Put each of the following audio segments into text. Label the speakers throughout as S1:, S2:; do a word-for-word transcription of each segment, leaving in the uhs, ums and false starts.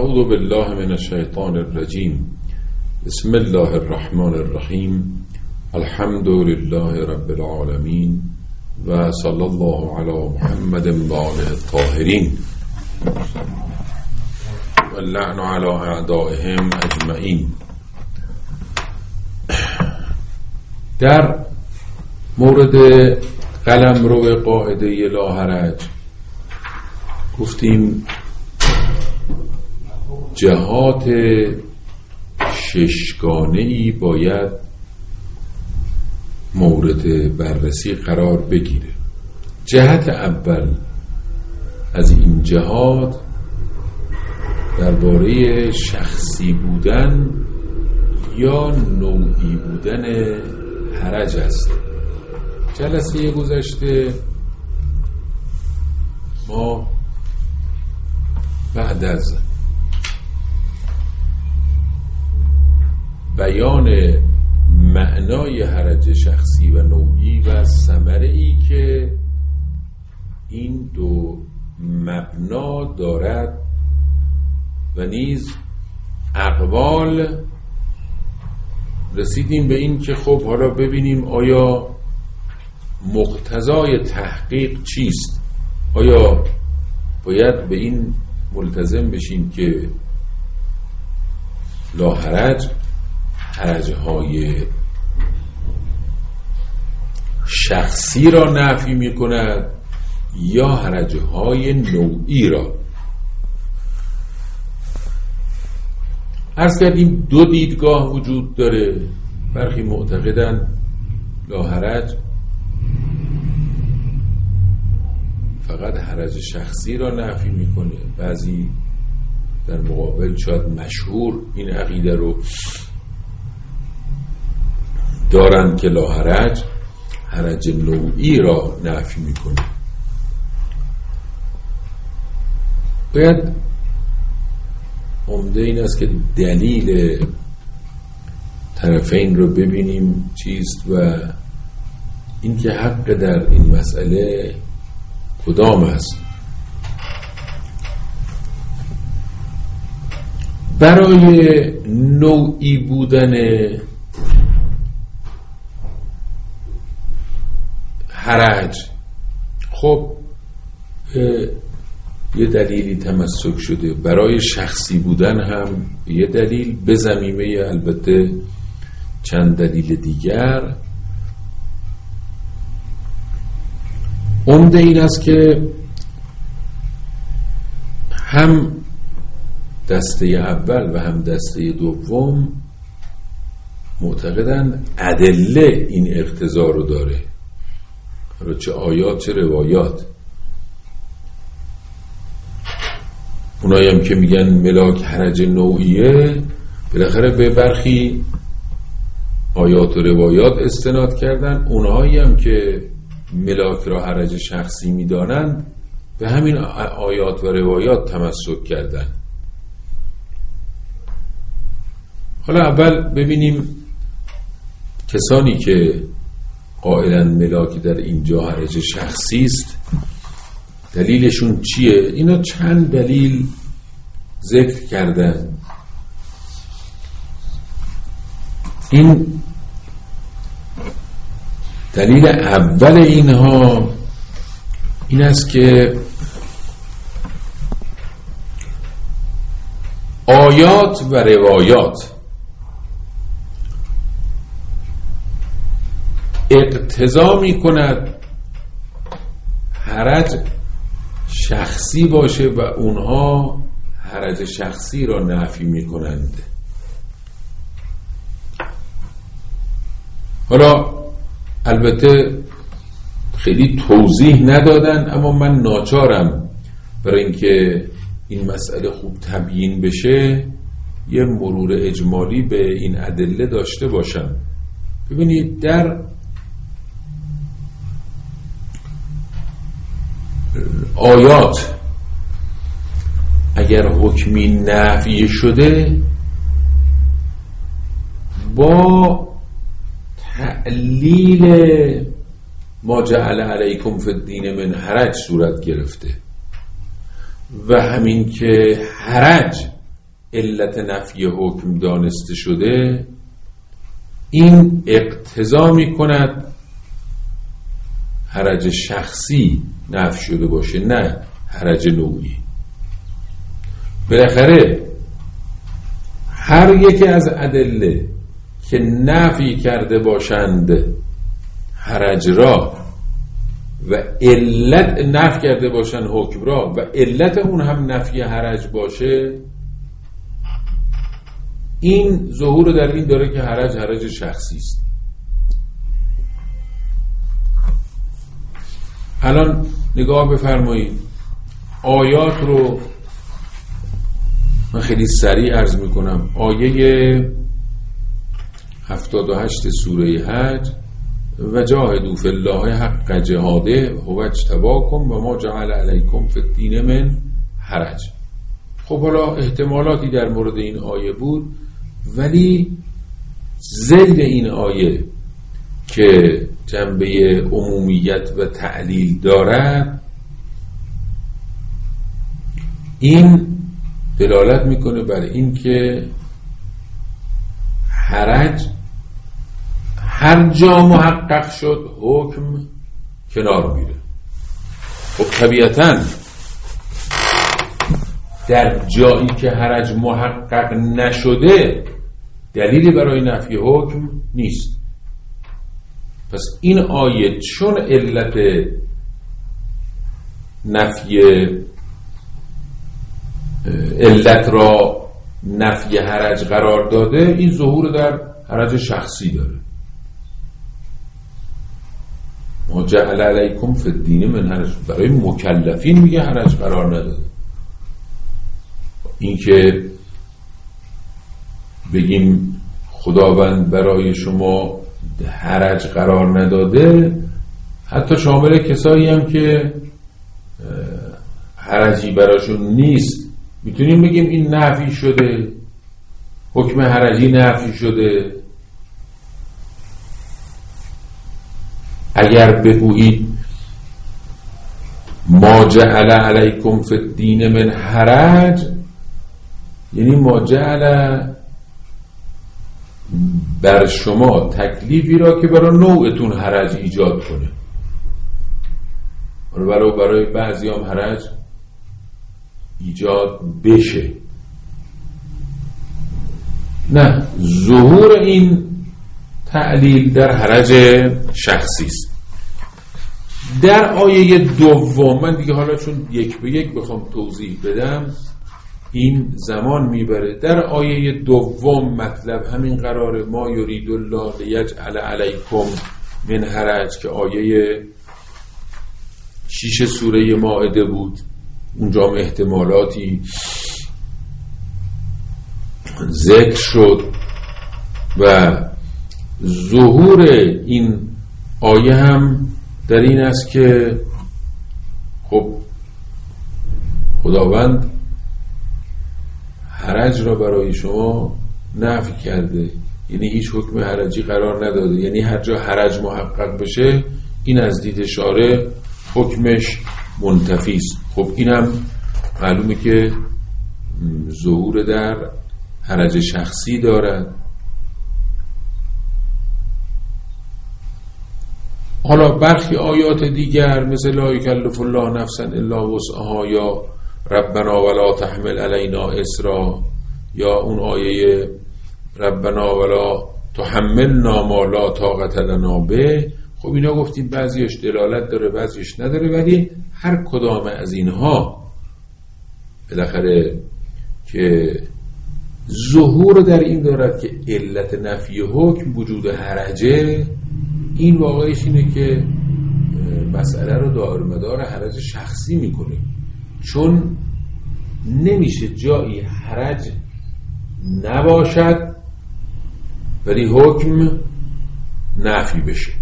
S1: اعوذ بالله من الشیطان الرجیم. بسم الله الرحمن الرحیم. الحمد لله رب العالمین و صلی الله علی محمد و آله الطاهرین و اللعن علی اعدائهم اجمعین. در مورد قلمرو قاعده لا حرج گفتیم جهات ششگانه‌ای باید مورد بررسی قرار بگیره. جهت اول از این جهات درباره شخصی بودن یا نوعی بودن حرج است. جلسه گذشته ما بعد از بیان معنای حرج شخصی و نوعی و ثمره‌ای که این دو مبنا دارد و نیز اقوال، رسیدیم به این که خب حالا ببینیم آیا مقتضای تحقیق چیست. آیا باید به این ملتزم بشیم که لا حرج حرج‌های شخصی را نفی می کند یا حرج‌های نوعی را؟ عرض کردیم دو دیدگاه وجود داره. برخی معتقدن لا حرج فقط حرج شخصی را نفی میکنه. بعضی در مقابل شاید مشهور این عقیده رو دارن که لا حرج حرج نوعی را نفی میکنه. باید عمده این است که دلیل طرفین رو ببینیم چیست و این که حق در این مسئله کدام است. برای نوعی بودن حرج خب یه دلیلی تمسک شده، برای شخصی بودن هم یه دلیل، به ضمیمه البته چند دلیل دیگر. عمده این است که هم دسته اول و هم دسته دوم معتقدن ادله این اقتضا رو داره، چه آیات چه روایات. اونایی هم که میگن ملاک حرج نوعیه بالاخره به برخی آیات و روایات استناد کردن. اونایی هم که ملاک را حرج شخصی میدانند به همین آیات و روایات تمسک کردن. حالا اول ببینیم کسانی که قائلن ملاک در اینجا حرج شخصی است دلیلشون چیه. اینا چند دلیل ذکر کردن. این دلیل اول اینها این است که آیات و روایات اقتضا می کند حرج شخصی باشه و اونها حرج شخصی را نفی می کنند. حالا البته خیلی توضیح ندادن، اما من ناچارم برای اینکه این مسئله خوب تبیین بشه یه مرور اجمالی به این ادله داشته باشم. ببینید در آیات اگر حکمی نفی شده با تعلیل ما جعل علیکم فی الدین من حرج صورت گرفته و همین که حرج علت نفی حکم دانسته شده، این اقتضا می کند حرج شخصی نفی شده باشه، نه حرج نوعی. بالاخره هر یکی از ادله که نفی کرده باشند حرج را و علت نفی کرده باشند حکم را و علت اون هم نفی حرج باشه، این ظهور در این داره که حرج حرج شخصی است. الان نگاه بفرمایید آیات رو من خیلی سریع عرض میکنم. آیه هفتاد و هشت سوره حج: و جاهدوا فی الله حق جهاده هو اجتباکم و ما جعل علیکم فی الدین من حرج. خب حالا احتمالاتی در مورد این آیه بود، ولی زید این آیه که جنبه عمومیت و تعلیل دارد، این دلالت میکنه بر این که حرج هر جا محقق شد حکم کنار میره. خب طبیعتاً در جایی که حرج محقق نشده دلیلی برای نفی حکم نیست. پس این آیه چون علت نفی علت را نفی حرج قرار داده، این ظهور در حرج شخصی داره. ما جعل علیکم فی الدین من حرج، برای مکلفین میگه حرج قرار نداده. این که بگیم خداوند برای شما حرج قرار نداده، حتی شامل کسایی هم که حرجی براشون نیست، میتونیم بگیم این نفی شده، حکم حرجی نفی شده. اگر بگویید ما جعل علیکم فی الدین من حرج، یعنی ما جعل بر شما تکلیفی را که برای نوعتون حرج ایجاد کنه. برای برای بعضی هم حرج ایجاد بشه. نه، ظهور این تعلیل در حرج شخصی است. در آیه دوم، من دیگه حالا چون یک به یک بخوام توضیح بدم این زمان میبره، در آیه دوم مطلب همین قراره: ما یرید الله لیجعل علیکم من حرج، که آیه شیش سوره مائده بود. اونجا هم احتمالاتی ذکر شد و ظهور این آیه هم در این است که خب خداوند حرج را برای شما نفی کرده، یعنی هیچ حکم حرجی قرار نداده، یعنی هر جا حرج محقق بشه این از دید شارع حکمش منتفی است. خب اینم معلومه که ظهور در حرج شخصی دارد. حالا برخی آیات دیگر مثل لا یکلف الله نفسا الا وسعها یا ربنا ولا تحمل علینا اسرا یا اون آیه ربنا ولا تحملنا ما لا طاقت لنا به. خب اینا گفتیم بعضیش دلالت داره بعضیش نداره، ولی هر کدام از اینها بالاخره که ظهور در این دارد که علت نفی حکم وجود حرجه، این واقعیش اینه که مسئله رو دائر مدار حرج شخصی میکنه، چون نمیشه جایی حرج نباشد ولی حکم نفی بشه.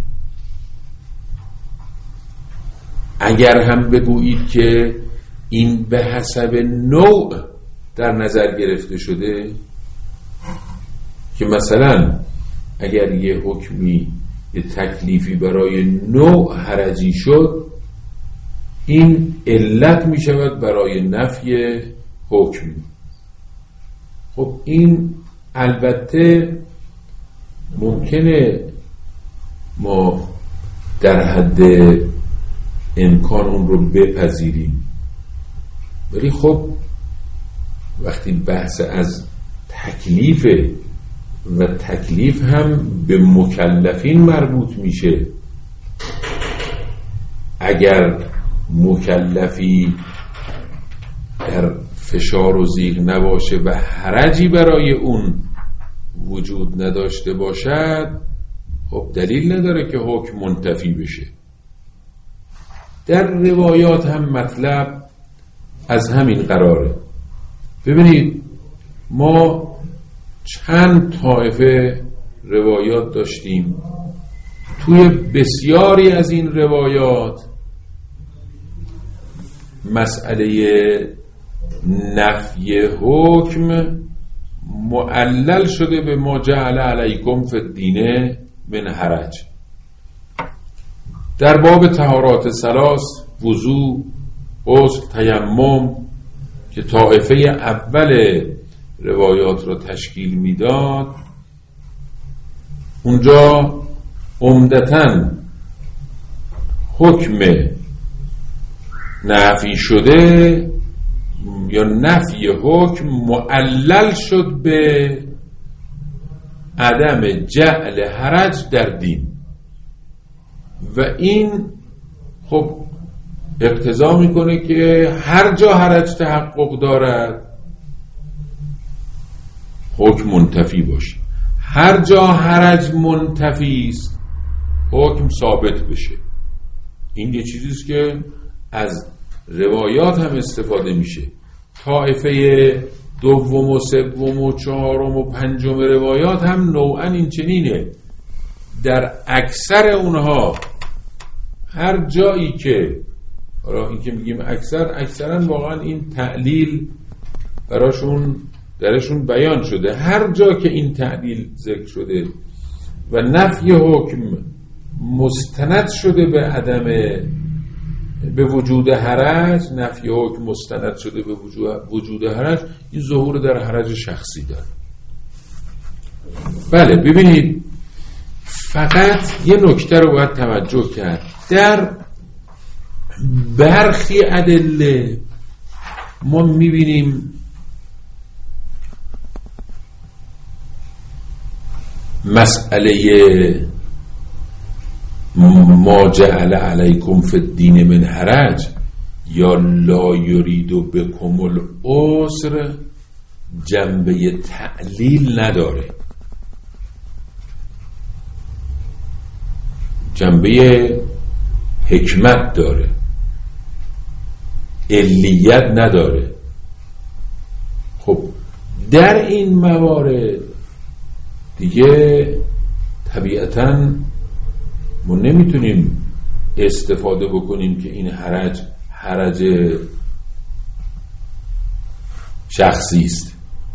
S1: اگر هم بگویید که این به حسب نوع در نظر گرفته شده، که مثلا اگر یه حکمی یه تکلیفی برای نوع حرجی شد، این علت می شود برای نفی حکم. خب این البته ممکنه ما در حد امکان اون رو بپذیریم، ولی خب وقتی بحث از تکلیف و تکلیف هم به مکلفین مربوط میشه، اگر مکلفی در فشار و ضیق نباشه و حرجی برای اون وجود نداشته باشد، خب دلیل نداره که حکم منتفی بشه. در روایات هم مطلب از همین قراره. ببینید ما چند طایفه روایات داشتیم، توی بسیاری از این روایات مسئله نفی حکم معلل شده به ما جعل علیکم فی الدین من حرج. در باب طهارات ثلاث، وضو، غسل، تیمم که طایفه اول روایات را تشکیل میداد، اونجا عمدتاً حکم نفی شده یا نفی حکم معلل شد به عدم جعل حرج در دین و این خب اقتضا میکنه که هر جا حرج تحقق دارد حکم منتفی باشه، هر جا حرج منتفی است حکم ثابت بشه. این یه چیزیست که از روایات هم استفاده میشه. طایفه دوم و سوم و چهارم و پنجم روایات هم نوعا این چنینه. در اکثر اونها هر جایی که حالا این که میگیم اکثر، اکثرا واقعا این تعلیل براشون درشون بیان شده. هر جا که این تعلیل ذکر شده و نفی حکم مستند شده به عدم به وجود حرج، نفی حکم مستند شده به وجود حرج، این ظهور در حرج شخصی داره. بله ببینید، فقط یه نکته رو باید توجه کرد. در برخی ادله ما میبینیم مسئله ما جعل علیکم فی الدین من حرج یا لا یرید بکم العسر جنبه تعلیل نداره، جنبه حکمت داره، علیت نداره. خب در این موارد دیگه طبیعتاً ما نمیتونیم استفاده بکنیم که این حرج حرج شخصی است.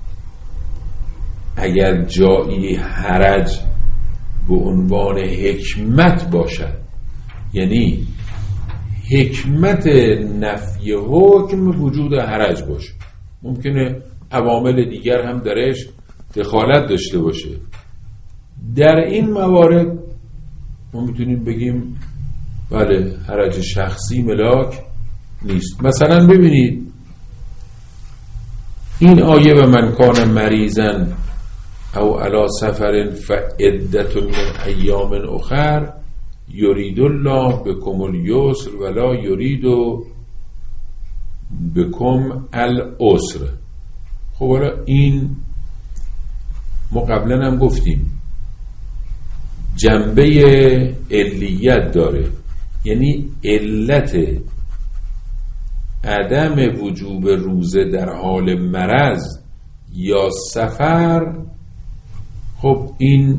S1: اگر جایی حرج به عنوان حکمت باشد، یعنی حکمت نفی حکم وجود حرج باشه، ممکنه عوامل دیگر هم درش دخالت داشته باشه، در این موارد ما میتونیم بگیم بله حرج شخصی ملاک نیست. مثلا ببینید این آیه و من کان مریضا او علی سفر فعدة من ایام اخر یرید الله بكم الیسر ولا یرید بكم العسر. خب حالا این ما قبلا هم گفتیم جنبه علیت داره، یعنی علت عدم وجوب روزه در حال مرض یا سفر. خب این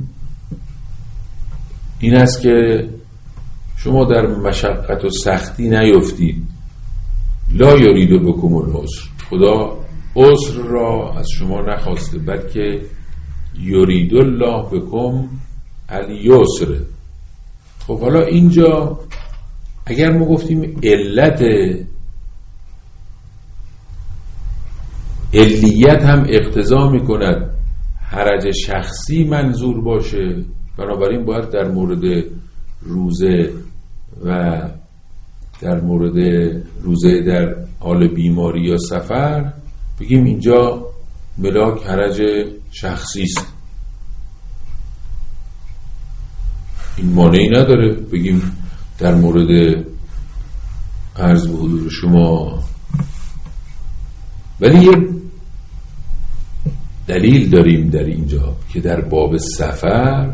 S1: این است که شما در مشقت و سختی نیفتید. لا یرید بکم العسر، خدا عسر را از شما نخواسته، بلکه یرید الله بکم الیسر. خب حالا اینجا اگر ما گفتیم علت علیت هم اقتضا میکند حرج شخصی منظور باشه، بنابراین باید در مورد روزه و در مورد روزه در حال بیماری یا سفر بگیم اینجا ملاک حرج شخصی است. این مانعی نداره بگیم در مورد عرض به حضور شما. ولی یه دلیل داریم در اینجا که در باب سفر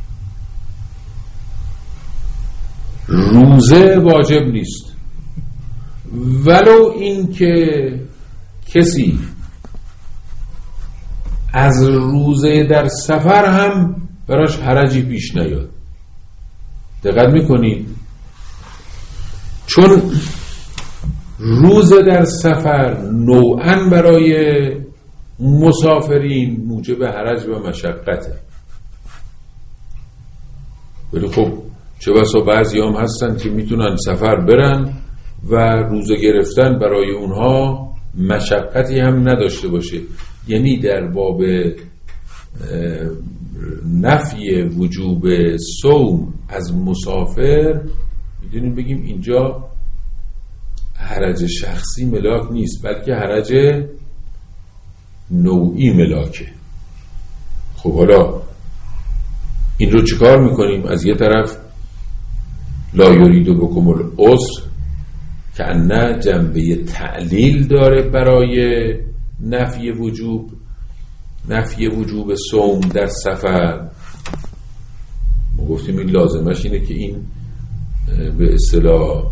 S1: روزه واجب نیست، ولو این که کسی از روزه در سفر هم براش حرجی پیش نیاد. دقت میکنید؟ چون روزه در سفر نوعاً برای مسافرین موجب حرج و مشقته، ولی خب چه بسا بعضی هم هستن که میتونن سفر برن و روزه گرفتن برای اونها مشقتی هم نداشته باشه. یعنی در باب نفی وجوب صوم از مسافر میتونیم بگیم اینجا حرج شخصی ملاک نیست، بلکه حرج نوعی ملاکه. خب حالا این رو چیکار میکنیم؟ از یه طرف لا یریدو بکم العسر که نه جنبه تعلیل داره برای نفی وجوب نفی وجوب صوم در سفر. ما گفتیم این لازمش اینه که این به اصطلاح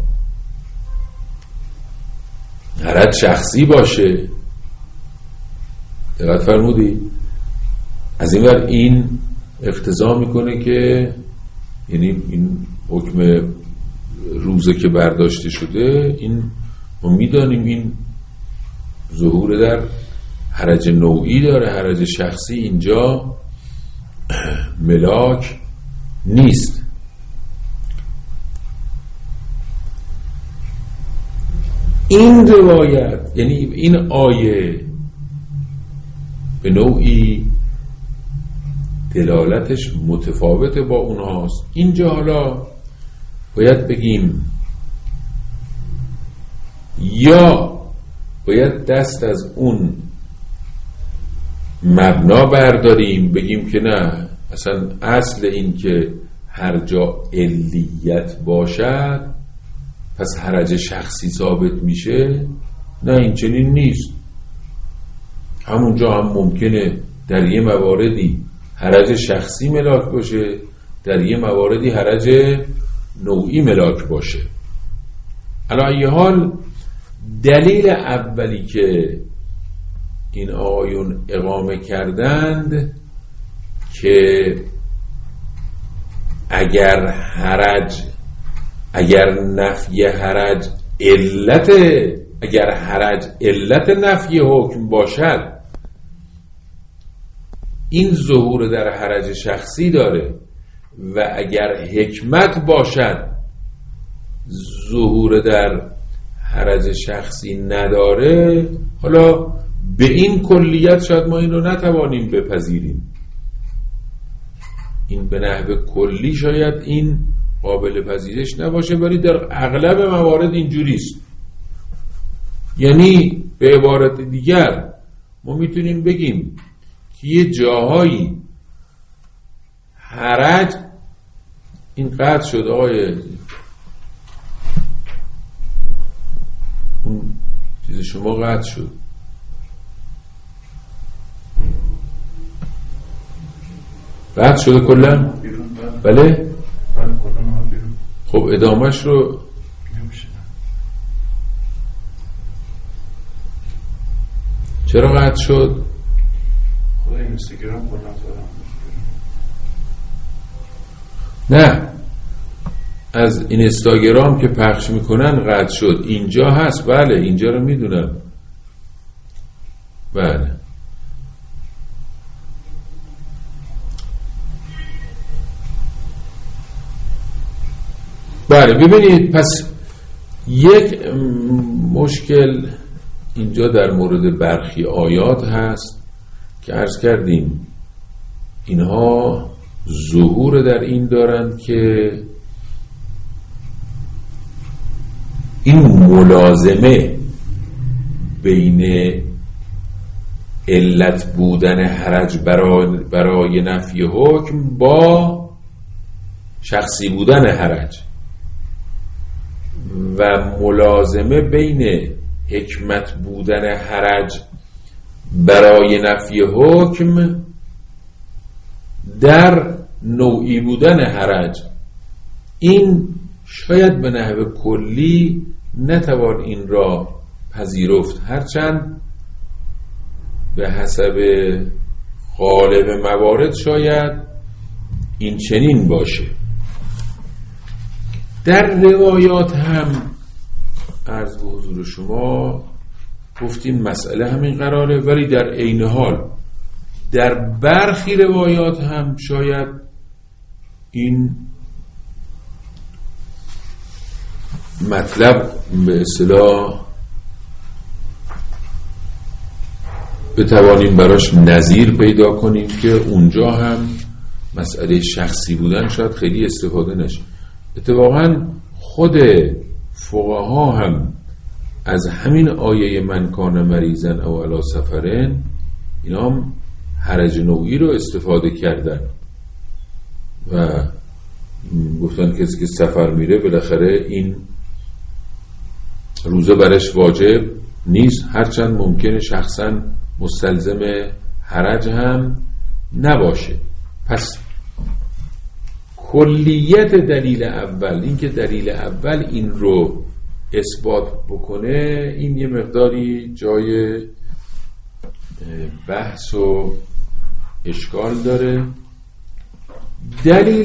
S1: حرج شخصی باشه. دقت فرمودی؟ از این ور این اقتضا میکنه که یعنی این حکم روزه که برداشته شده، این ما میدانیم این ظهور در حرج نوعی داره، حرج شخصی اینجا ملاک نیست. این روایت یعنی این آیه به نوعی دلالتش متفاوت با اونهاست. اینجا حالا باید بگیم یا باید دست از اون مبنا برداریم بگیم که نه، اصلا اصل این که هر جا علیت باشد پس حرج شخصی ثابت میشه. نه، این چنین نیست. همونجا هم ممکنه در یه مواردی حرج شخصی ملاک باشه، در یه مواردی حرج نوعی ملاک باشه. علی ای حال دلیل اولی که این آیون اقامه کردند که اگر حرج اگر نفی حرج علت اگر حرج علت نفی حکم باشد، این ظهور در حرج شخصی داره، و اگر حکمت باشد ظهور در حرج شخصی نداره. حالا به این کلیت شاید ما این رو نتوانیم بپذیریم، این به نحو کلی شاید این قابل پذیرش نباشه، ولی در اغلب موارد اینجوریست. یعنی به عبارت دیگر ما میتونیم بگیم که یه جاهایی حرج این قطع شد. آقای اون چیز شما قطع شد. قطع شده کلا؟ بله؟ خب ادامهش رو چرا قطع شد؟
S2: خود اینستاگرام کلا
S1: نه، از اینستاگرام که پخش میکنن قطع شد. اینجا هست. بله اینجا رو میدونم. بله بله ببینید، پس یک مشکل اینجا در مورد برخی آیات هست که عرض کردیم اینها ظهور در این دارند که این ملازمه بین علت بودن حرج برای, برای نفی حکم با شخصی بودن حرج و ملازمه بین حکمت بودن حرج برای نفی حکم در نوعی بودن حرج، این شاید به نحو کلی نتوان این را پذیرفت، هرچند به حسب غالب موارد شاید این چنین باشه. در روایات هم عرض به حضور شما گفتیم مسئله همین قراره، ولی در عین حال در برخی روایات هم شاید این مطلب به اصطلاح بتوانیم براش نظیر پیدا کنیم که اونجا هم مسئله شخصی بودن شاید خیلی استفاده نشه. اتفاقا خود فقها هم از همین آیه من کان مریضن او علی سفرن اینا هم حرج نوعی رو استفاده کردن و گفتن کسی که سفر میره بالاخره این روزه برش واجب نیست، هرچند ممکنه شخصا مستلزم حرج هم نباشه. پس کلیت دلیل اول، این که دلیل اول این رو اثبات بکنه، این یه مقداری جای بحث و اشکال داره. دلیل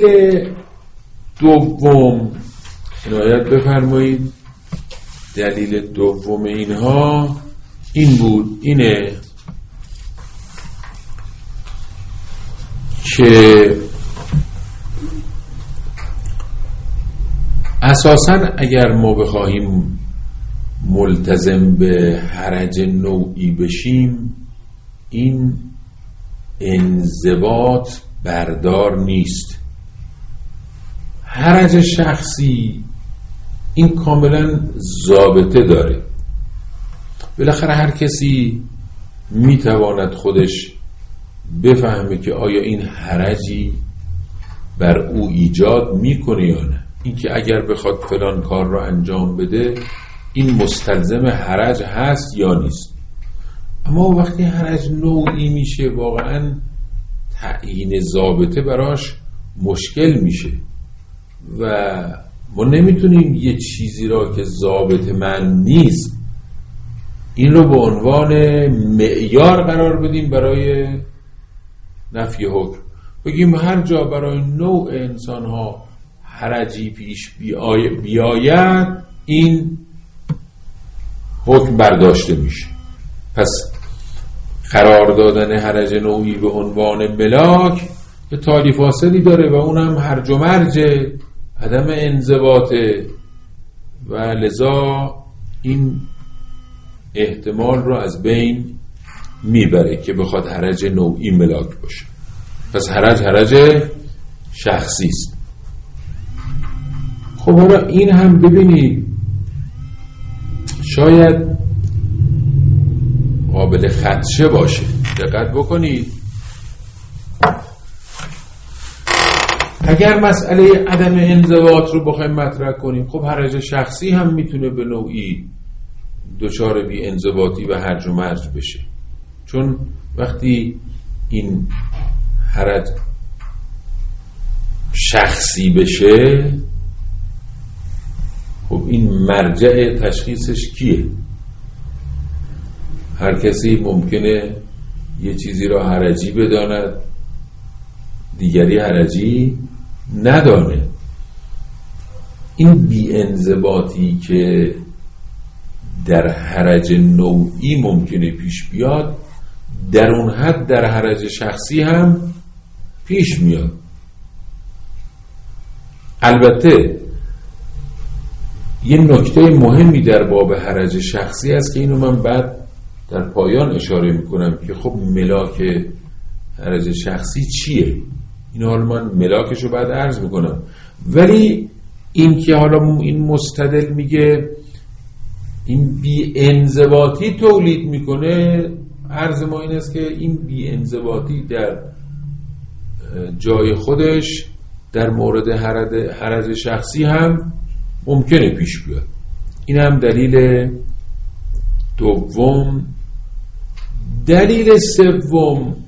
S1: دوم عنایت بفرمایید، دلیل دوم اینها این بود، اینه که اساساً اگر ما بخواهیم ملتزم به حرج نوعی بشیم، این انضباط بردار نیست. حرج شخصی این کاملا ضابطه داره، بالاخره هر کسی میتواند خودش بفهمه که آیا این حرجی بر او ایجاد میکنه یا نه. این که اگر بخواد فلان کار رو انجام بده این مستلزم حرج هست یا نیست. اما وقتی حرج نوعی میشه واقعا تعیین ضابطه براش مشکل میشه و ما نمیتونیم یه چیزی را که ضابطه من نیست این رو به عنوان معیار قرار بدیم برای نفی حکم. بگیم هر جا برای نوع انسان ها حرجی پیش بیاید این حکم برداشته میشه. پس قرار دادن حرج نوعی به عنوان ملاک به تالی فاصلی داره و اونم هرج و مرج عدم انضباطه و لذا این احتمال رو از بین میبره که بخواد حرج نوعی ملاک باشه. پس حرج حرج شخصی است. خب حالا این هم ببینید شاید قابل خدشه باشه، دقت بکنید. اگر مسئله عدم انضباط رو بخوایم مطرح کنیم، خب حرج شخصی هم میتونه به نوعی دچار بی انضباطی و هرج و مرج بشه، چون وقتی این حرج شخصی بشه خب این مرجع تشخیصش کیه؟ هر کسی ممکنه یه چیزی را حرجی بداند دیگری حرجی ندانه. این بی انضباطی که در حرج نوعی ممکنه پیش بیاد در اون حد در حرج شخصی هم پیش میاد. البته یه نکته مهمی در باب حرج شخصی است که اینو من بعد در پایان اشاره میکنم که خب ملاک حرج شخصی چیه. اینو حالا من ملاکش رو بعد عرض میکنم. ولی این که حالا این مستدل میگه این بی انضباطی تولید میکنه، عرض ما این است که این بی انضباطی در جای خودش در مورد حرج شخصی هم ممکنه پیش بیاد. این هم دلیل دوم. دلیل سوم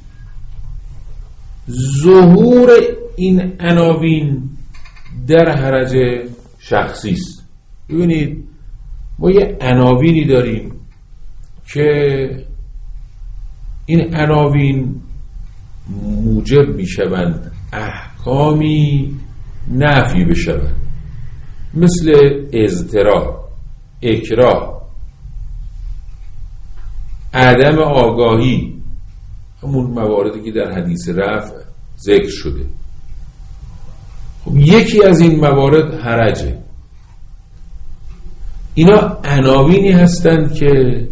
S1: ظهور این عناوین در حرج شخصی است. ببینید ما یه عناوینی داریم که این عناوین موجب میشوند احکامی نفی بشوند، مثل اضطرار، اکراه، عدم آگاهی، همون مواردی که در حدیث رفع ذکر شده. خب یکی از این موارد حرجه. اینا عناوینی هستند که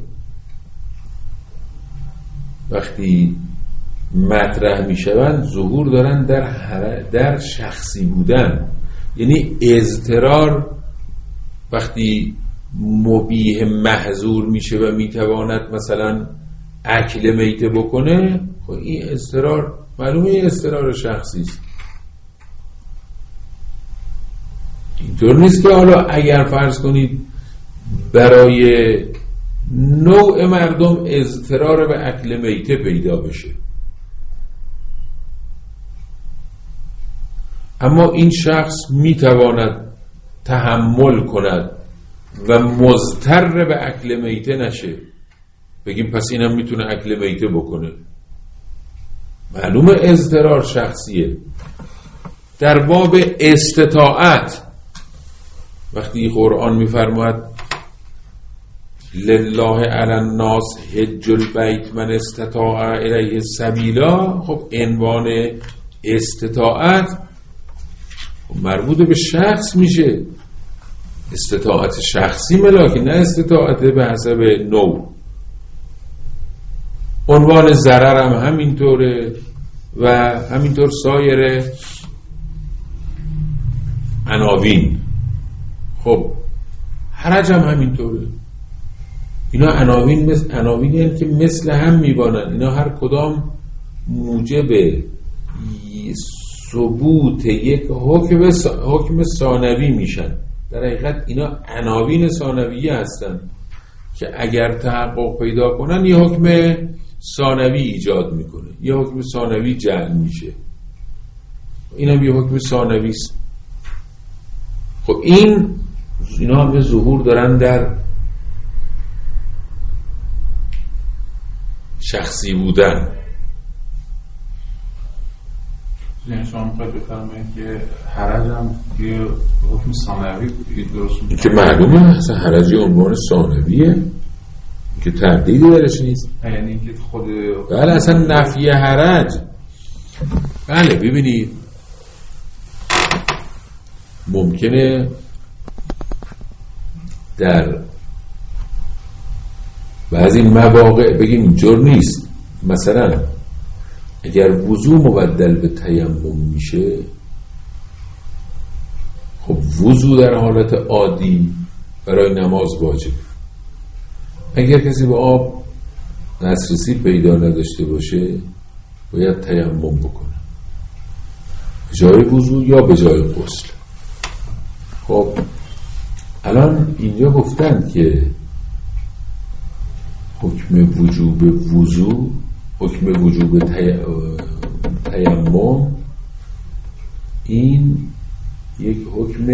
S1: وقتی مطرح می شوند ظهور دارن در, در شخصی بودن. یعنی اضطرار وقتی مبیح محظور میشه و میتواند مثلا اکل میته بکنه، خب این اضطرار معلومه اضطرار شخصی است. اینطور نیست که حالا اگر فرض کنید برای نوع مردم اضطرار به اکل میته پیدا بشه، اما این شخص میتواند تحمل کند و مضطر به اکل میته نشه، بگیم پس اینم میتونه اکل میته بکنه. معلومه اضطرار شخصیه. در باب استطاعت وقتی قرآن میفرماید لله علی الناس حج البیت من استطاع الیه سبیلا، خب عنوان استطاعت مربوط به شخص میشه. استطاعت شخصی ملاکی، نه استطاعت به حسب نوع. عنوان ضرر هم همینطوره و همینطور سایر عناوین. خب حرج هم همینطوره. اینا عناوین مثل عناوینی هستند که مثل هم میبانند. اینا هر کدام موجب ثبوت یک حکم حکم ثانوی میشن. در حقیقت اینا عناوین ثانویه هستند که اگر تحقق پیدا کنن یه حکم ثانوی ایجاد میکنه، یه حکم ثانوی جعل میشه. اینم یه حکم ثانوی است. خب این اینا هم ظهور دارن در شخصی بودن.
S2: یعنی شما میخواید بفرمایید که حرج هم یه حکم ثانوی درست میکنه
S1: که معلومه اصلا حرج عنوان ثانویه که تردیدی درش نیست.
S2: یعنی اینکه خود
S1: بله اصلا نفی حرج. بله ببینید ممکنه در بعضی مواقع بگیم اینجور نیست. مثلا اگر وضو مبدل به تیمم میشه، خب وضو در حالت عادی برای نماز واجب. اگر کسی به آب دسترسی پیدا نداشته باشه باید تیمم بکنه، به جای وضو یا به جای غسل. خب الان اینجا گفتن که حکم وجوب وضو، حکم وجوب تیمم، این یک حکم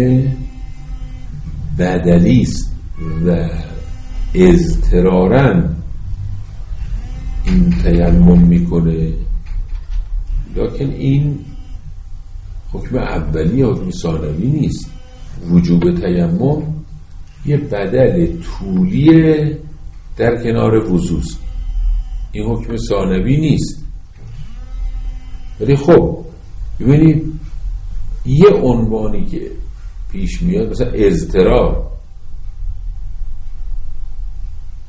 S1: بدلی است و اضطراراً این تیمم میکنه، لکن این حکم اولی، حکم ثانوی نیست. وجوب تیمم یه بدل طولیه در کنار وضوست، این حکم ثانوی نیست. ولی خب ببینید یه عنوانی که پیش میاد مثلا اضطرار،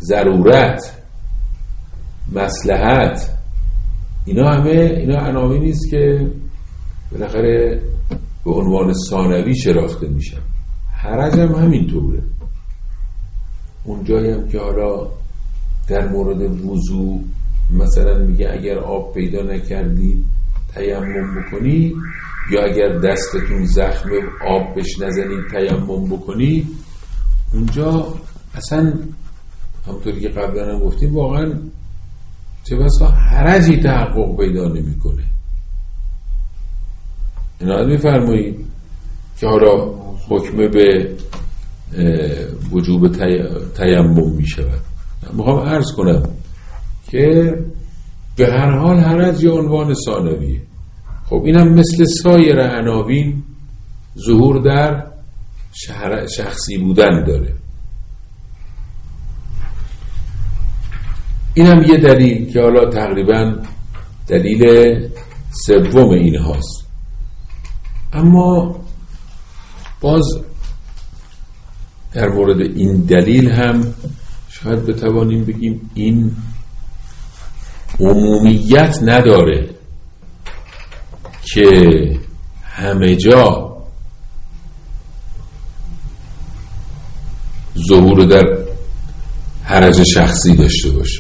S1: ضرورت، مصلحت، اینا همه اینا عناوینی است که بالاخره به عنوان ثانوی شناخته میشن. حرج هم همینطوره. اون جایی هم که حالا در مورد وضو مثلا میگه اگر آب پیدا نکردی تیمم بکنی، یا اگر دستتون زخم آب بش نزنید تیمم بکنی، اونجا اصلا همونطوری که قبلا هم گفتیم واقعا چه بسا حرجی تحقق پیدا نمیکنه. اینا میفرمایید که حالا حکم به وجوب تیمم میشود. میخوام عرض کنم که به هر حال حرج یا عنوان ثانویه. خب اینم مثل سایر عناوین ظهور در شخصی بودن داره. اینم یه دلیل که حالا تقریبا دلیل سوم این هاست. اما باز در مورد این دلیل هم شاید بتوانیم بگیم این عمومیت نداره که همه جا ظهور در حرج شخصی داشته باشه.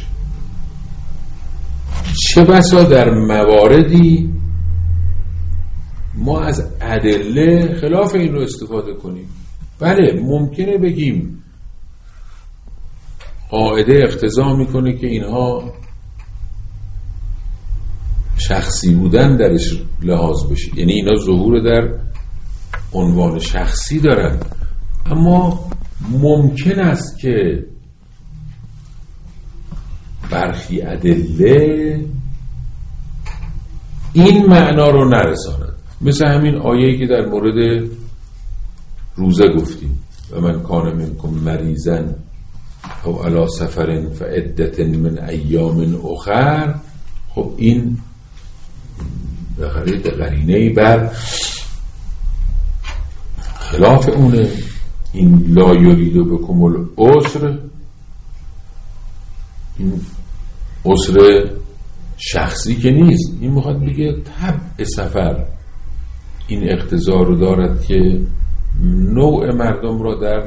S1: چه بسا در مواردی ما از ادله خلاف این رو استفاده کنیم. بله ممکنه بگیم قاعده اقتضا میکنه که اینها شخصی بودن درش لحاظ بشه، یعنی اینا ظهور در عنوان شخصی دارن، اما ممکن است که برخی ادله این معنا رو نرساند. مثل همین آیه‌ای که در مورد روزه گفتیم و من کان منکم مریضا او علی سفر فعدة من ایام اخر. خب این به خرید قرینه‌ای بر خلاف اونه. این لا یرید بکم العسر، این عسر شخصی که نیست، این میخواد بگه طبع سفر این اقتضا رو دارد که نوع مردم را در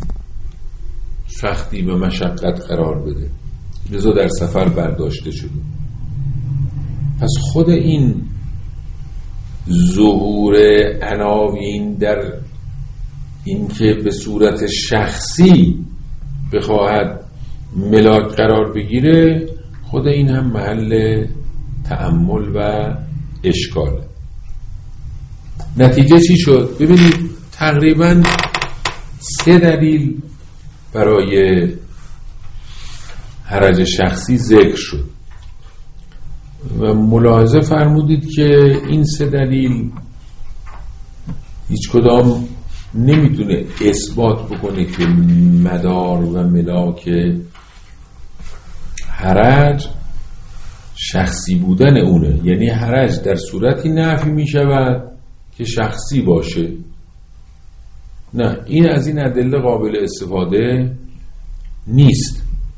S1: سختی و مشقت قرار بده، لذا در سفر برداشته شده. پس خود این ظهور عناوین در این که به صورت شخصی بخواهد ملاک قرار بگیره، خود این هم محل تأمل و اشکال. نتیجه چی شد؟ ببینید تقریبا سه دلیل برای حرج شخصی ذکر شد و ملاحظه فرمودید که این سه دلیل هیچ کدام نمیتونه اثبات بکنه که مدار و ملاک حرج شخصی بودن اونه، یعنی حرج در صورتی نفی میشود که شخصی باشه. نه، این از این ادله قابل استفاده نیست.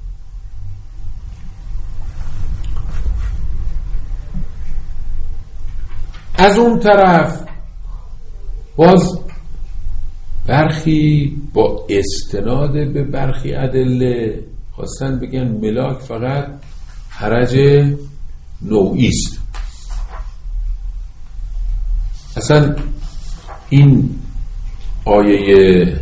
S1: از اون طرف باز برخی با استناد به برخی ادله خواستن بگن ملاک فقط حرج نوعی است. اصلا این آیه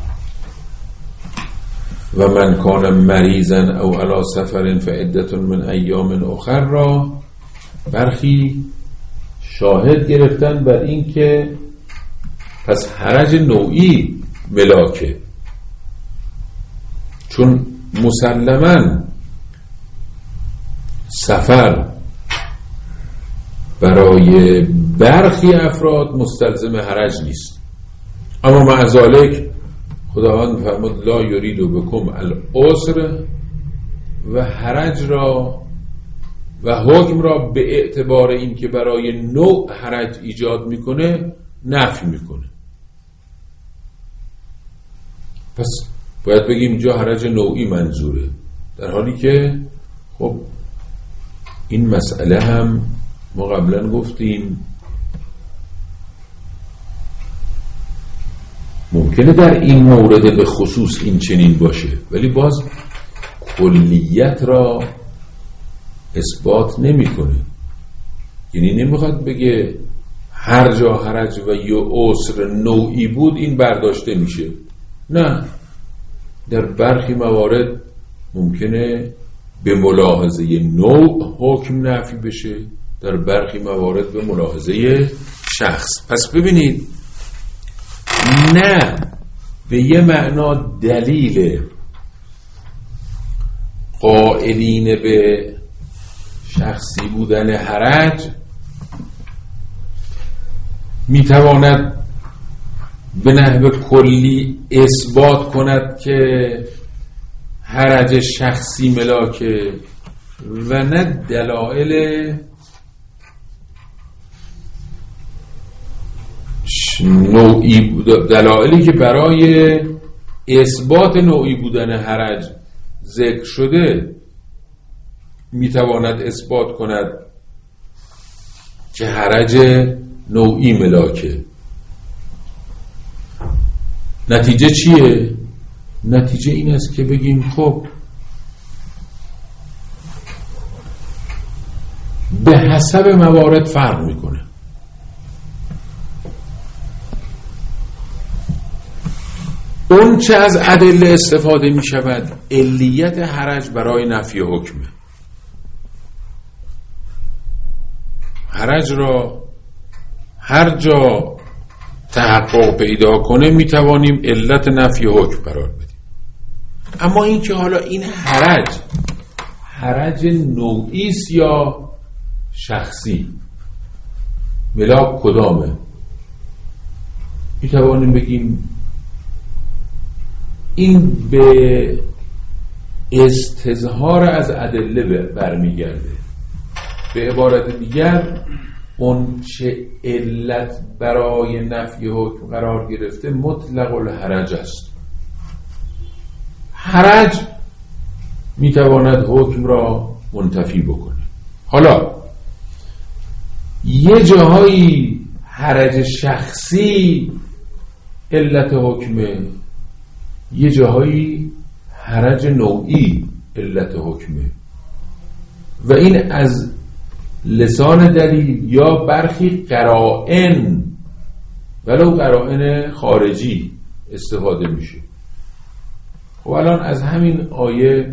S1: و من کان مریضا او علی سفر فعدة من ایام اخر را برخی شاهد گرفتن بر این که پس حرج نوعی ملاکه، چون مسلماً سفر برای برخی افراد مستلزم حرج نیست، اما مع ذالک خداوند فرمود لا یرید بکم العسر و حرج را و حکم را به اعتبار این که برای نوع حرج ایجاد میکنه نفی میکنه. پس باید بگیم جا حرج نوعی منظوره، در حالی که خب این مسئله هم ما قبلا گفتیم ممکنه در این مورد به خصوص این چنین باشه، ولی باز کلیت را اثبات نمیکنه. یعنی نمیخواد بگه هر جا حرج و یا عسر نوعی بود این برداشته میشه. نه، در برخی موارد ممکنه به ملاحظه نوع حکم نفی بشه، در برخی موارد به ملاحظه شخص. پس ببینید، نه به یه معنا دلیل قائلین به شخصی بودن حرج میتواند به نحو کلی اثبات کند که حرج شخصی ملاکه و نه دلایل نوعی، دلایلی که برای اثبات نوعی بودن حرج ذکر شده میتواند اثبات کند که حرج نوعی ملاکه. نتیجه چیه؟ نتیجه این است که بگیم خب به حسب موارد فرق میکنه. اون چه از ادله استفاده می شود علیت حرج برای نفی حکمه. حرج را هر جا تحقق پیدا کنه می توانیم علت نفی حکم قرار بدیم. اما این که حالا این حرج حرج نوعی است یا شخصی، ملاک کدامه، می توانیم بگیم این به استظهار از ادله برمیگرده. به عبارت دیگر اون چه علت برای نفی حکم قرار گرفته مطلق الحرج است. حرج میتواند حکم را منتفی بکنه. حالا یه جاهایی حرج شخصی علت حکمه، یه جاهایی حرج نوعی علت حکمه و این از لسان دلیل یا برخی قرائن ولو قرائن خارجی استفاده میشه. خب الان از همین آیه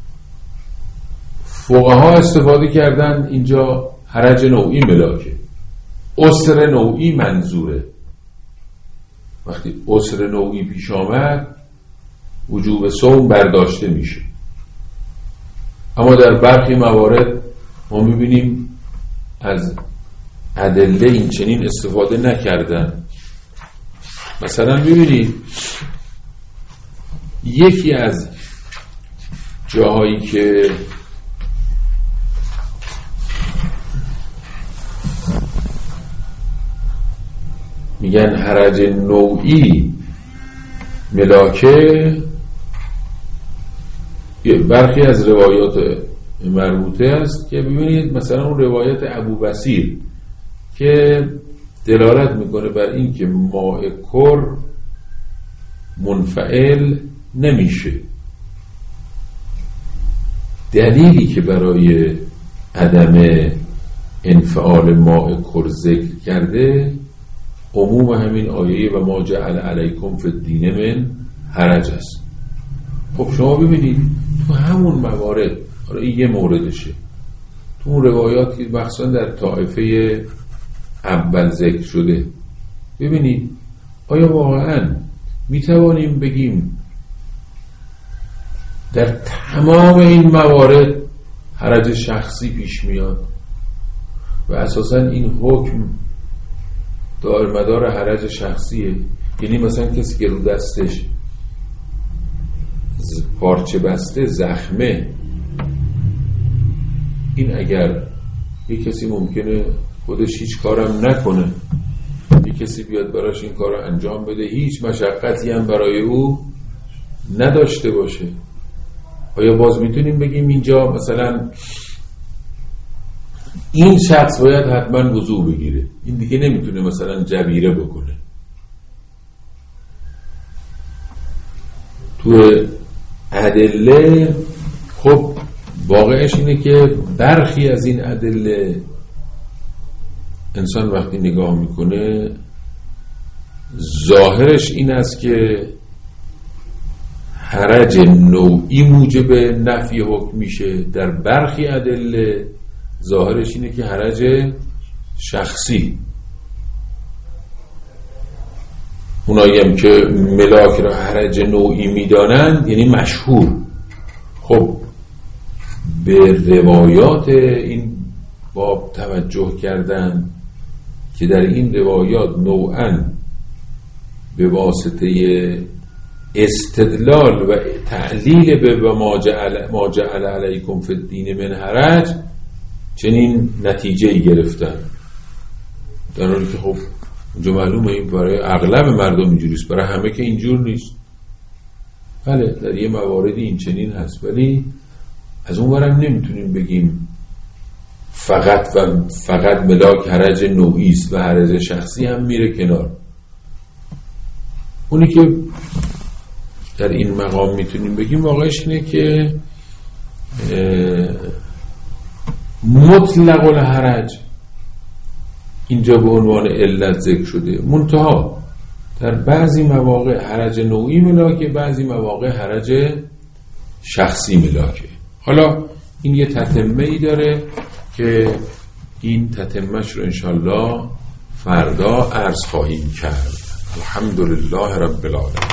S1: فقها استفاده کردن اینجا حرج نوعی ملاکه، عسر نوعی منظوره. وقتی عسر نوعی پیش آمد وجوب صوم برداشته میشه. اما در برخی موارد ما میبینیم از ادله این چنین استفاده نکردن. مثلا ببینید یکی از جاهایی که میگن حرج نوعی ملاکه، برخی از روایات مربوطه است که ببینید مثلا اون روایت ابو بصیر که دلالت میکنه بر این که ماء کر منفعل نمیشه. دلیلی که برای عدم انفعال ماء کر ذکر کرده عموم همین آیه و ما جعل علیکم فی الدین من حرج است. خب شما ببینید تو همون موارد، حالا این یه موردشه، تو اون روایات که مخصوصا در طائفه اول ذکر شده، ببینید آیا واقعا میتوانیم بگیم در تمام این موارد حرج شخصی پیش میاد و اساسا این حکم دار مدار حرج شخصیه؟ یعنی مثلا کسی که رو دستش پارچه بسته زخمه، این اگر یک کسی ممکنه خودش هیچ کارم نکنه، یک کسی بیاد براش این کار رو انجام بده، هیچ مشقتی هم برای او نداشته باشه، آیا باز میتونیم بگیم اینجا مثلا این شخص باید حتما وضو بگیره، این دیگه نمیتونه مثلا جبیره بکنه؟ تو ادله خب واقعش اینه که برخی از این ادله انسان وقتی نگاه میکنه ظاهرش این است که حرج نوعی موجب نفی حکم میشه، در برخی ادله ظاهرش اینه که حرج شخصی. اونایی هم که ملاک را حرج نوعی میدانند یعنی مشهور، خب به روایات این باب توجه کردن که در این روایات نوعاً به واسطه استدلال و تعلیل به ما جعل, ما جعل علیکم فی الدین من حرج چنین نتیجه‌ای گرفتن، در حالی که خب اونجا معلومه این برای اغلب مردم اینجوریست، برای همه که اینجور نیست. بله در یه مواردی این چنین هست، ولی از اون برم نمیتونیم بگیم فقط و فقط ملاک حرج نوعی است و حرج شخصی هم میره کنار. اونی که در این مقام میتونیم بگیم واقعش اینه که مطلق الحرج اینجا به عنوان علت ذکر شده، منتها در بعضی مواقع حرج نوعی ملاکه، بعضی مواقع حرج شخصی ملاکه. حالا این یه تتمه ای داره که این تتمهش رو انشالله فردا عرض خواهیم کرد. الحمدلله رب العالمین.